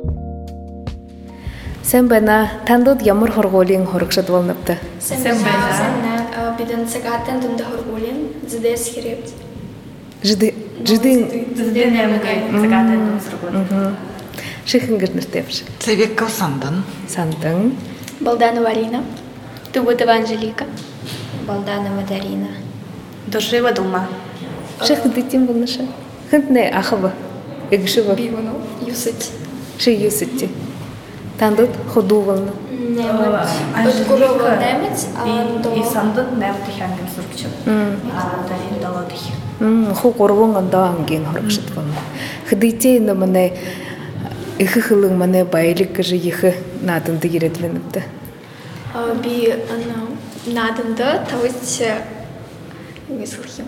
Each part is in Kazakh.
Sen bana tandod yamur horgolin horgshad volnapta. Sen bana bidan sagatan dunda horgolin zdес хирепт. Жидин нэмгай цагаатан дунсргол. Шихингэр нэртэвш. Цевеков Сандан. Сандан. Балданова Арина. Тубутова Анжелика. Балданова Дарина. Дожива дума. Шихдитим болныша. Хэнтне ахава. Эгшива. Бивано. Юсыть. Ши юсыти. Тандод ходу волна. Немец. Отгурова немец, И Сандан нэмт ханган сургчил. Дарин даладих. Ху горвон анда ангийн хоргшд волна. Хдитэ нэмэнэ иххэлэн мэнэ баялик гэж их наданд гирэд вэнэвдэ. Би наданда тавч мислхим.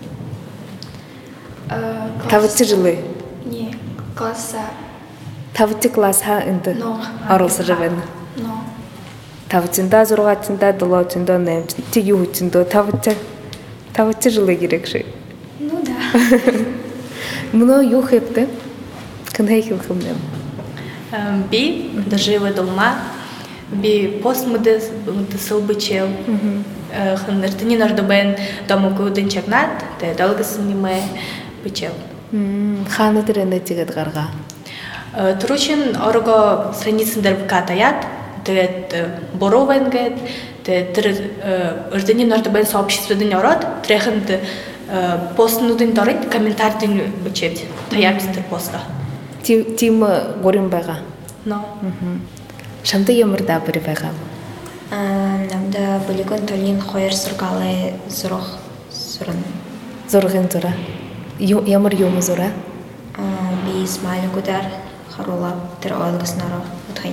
Тавч жилы. Не, класса. Тавч класс ха энд оролцож Но. Тавчинда 6-ында 7-ында 8-нд чи юу хүчиндөө тавч жилы гэрэгшээ. Ну да. Мно юу хэвдэ? Кэнхэй хэлхэм нэм. Би дожива дума. Би постмодес сылбычел. Ханнертани нардобен домокудын чагнат, тэ долгосын ниме бычел. Ханы дэрэнэ тигэд гарга. Туручин орго страницын катаят, тэгээд боровенгэд, тэгээд өрдөний нардобен сообществодын ороод, трэхэнд постнуудын дорыг комментардың бычээд таярчтар поста. Тим горим байгаа. Но. Шамда ямар дабыр байгаа. Намда полигон толин хоёр сургаалай зурх суран. Зургын зура. Ямар юм зура? Би Исмаил Гудар харула тэр ойлгоснароо утгай.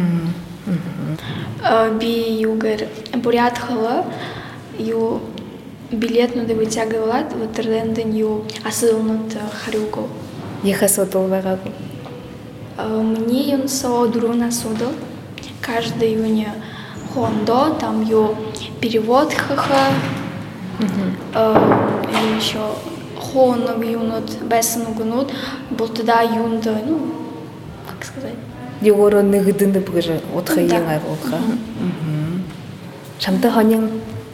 Би югар бурятхала ю билетну да вытягивала ватерден ю асылнут харюко. Яхасодол байгаа. Мне он содру на судо. Каждый июня хондо, там ю перевод хаха. Или еще хоног юнут, бесну гунут, был тогда юнда, ну, как сказать. Югоро нэгдэн бгэр утхай янгаар утха. Шамда хонин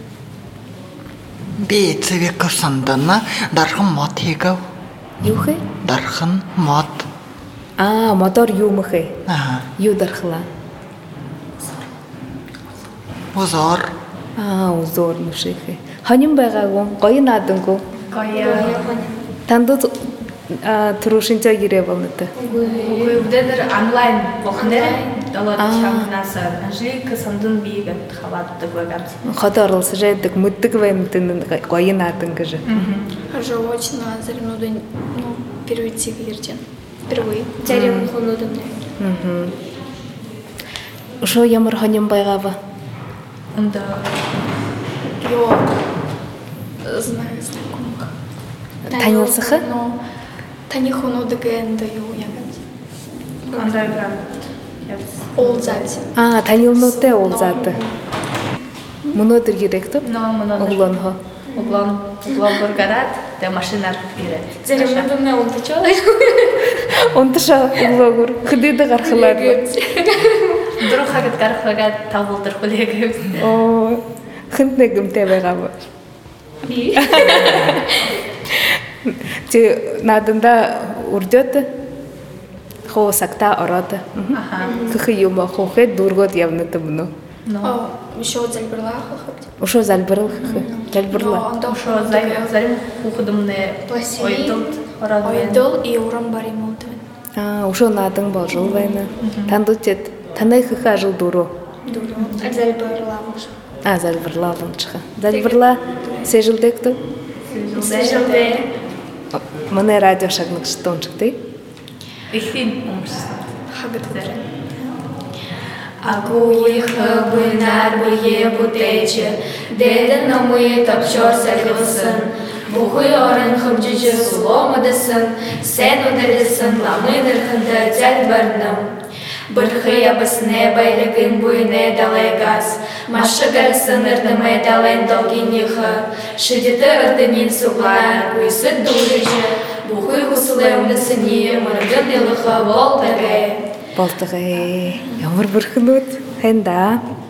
Би Цевеков Сандана дархан мод хийгав. юу хэ? Дархан мод. Модор юу мөхэ? Юу дархла? Узор. Узор мөшихэ. Хонин байгаагүй гоё нааданггүй. Гоё. Тандууд турушинчаа гэрээ болнотой. Үгүй өдөр онлайн бохнэр далаад чамнаас ажиг сандан бигээд хавааддаг байгаас. Хот оруулсаж байдаг мэддэг баймтэн гоё наадан гэж. Желательно зарянудын, ну, перейти к Ерден. Впервые. Зарян хонудын. Шо ямар хонин байгаава? Онда Ё знаю знакомых. Танилцсаха? Но таны хонудыг энда юу ягад. онда грам. Олзать. Танилнуудтай уулзаад. Мөнөдөр гэрэгтв? Оглонхо. Углон гараад тэ машинаар ирээд. Зарянудын унтачаа. Унташа оглогор хөдөд гарахлаа. Дөрөхөд гарахгаад тавуулдэр хүлээгээв. Хэнт нэгэмтэй байгаа. Би Тэ наданда урдёт хоосакта ороод. Хөх юм хоохэ дургод явнат мөн. Еще залбирлах. Ушо залбирал. Залбирла. ошо зарим хүүхдэмнээ ойдол и урам баримууд байна. Ушо наадан болжул байна. Тандуучэд танай хөх ажил дөрөө. Залбирлах. Залбирлаа вончха. Залбирлаа сэжилдэгтэ. Сэжилдэ. Манай радио шагнагчтай унчтай. Ихин Хагадгар. Акуиха бынар бие бутече, деде намы тапчор сагылсын, бухы орын хымжычы суломадысын, сен удырдысын, ламыдыр хынды тәл барным. Бырхы ябысне байлыгын буйне далайгас, машы гарысын ырдымы далайн долгинихы, шидеті ырдынин суглар, куйсы дурыжы, бухы хусылы умдысыни, мыргын илыхы бол тагай. Болтогоо ямар бүрхэн үт хэн да.